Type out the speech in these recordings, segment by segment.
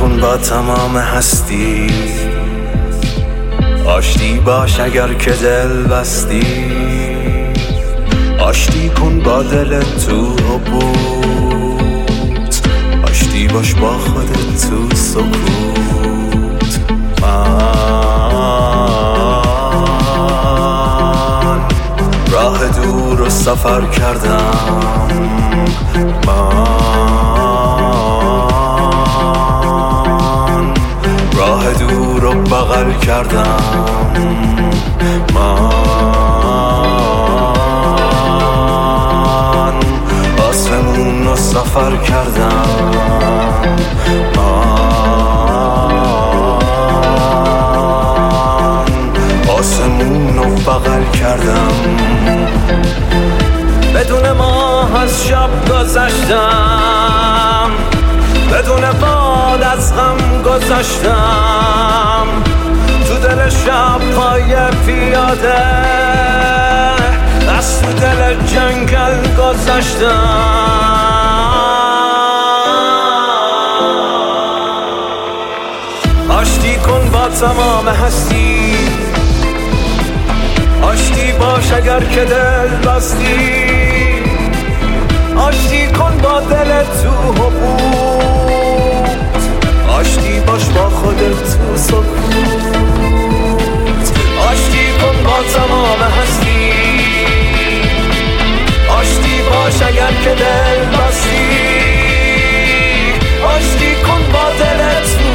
کن با تمام هستی، آشتی باش اگر که دل بستی، آشتی کن با دل تو بود، آشتی باش با خودت تو سکوت. من راه دور رو سفر کردم، من راه دور رو بغل کردم، من آسمون رو سفر کردم، من آسمون رو بغل کردم. بدون ماه از شب گذشتم، بدون باد از غم گذشتم، تو دل شب پای پیاده از تو دل جنگل گذشتم. آشتی کن با تمام هستی، آشتی باش اگر که دل بستی، آشتی کن با دل تو بود، آشتی باش با خودت تو سکوت. آشتی کن با تمام هستی، آشتی باش اگر که دل بستی، آشتی کن با دل تو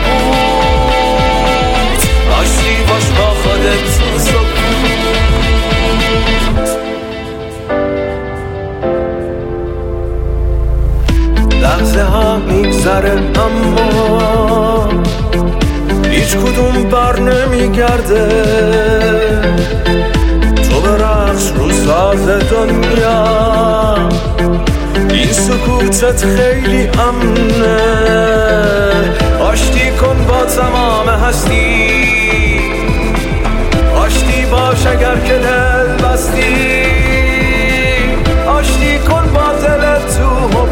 بود، آشتی باش با خودت تو سکوت. لحظه ها میگذره اما هیچ کدوم بر نمیگرده، تو به رقص رو ساز دنیا، این سکوتت خیلی امنه. آشتی کن با تمام هستی، آشتی باش اگر که دل بستی، آشتی کن با دل تو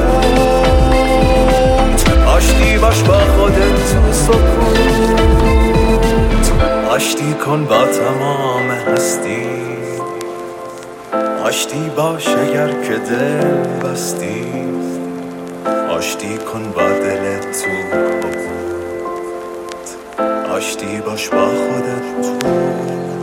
بود، آشتی باش با خودت تو سکوت. آشتی کن با تمام هستی، آشتی باش اگر که دل بستی، آشتی کن با دل تو بود، آشتی باش با خودت تو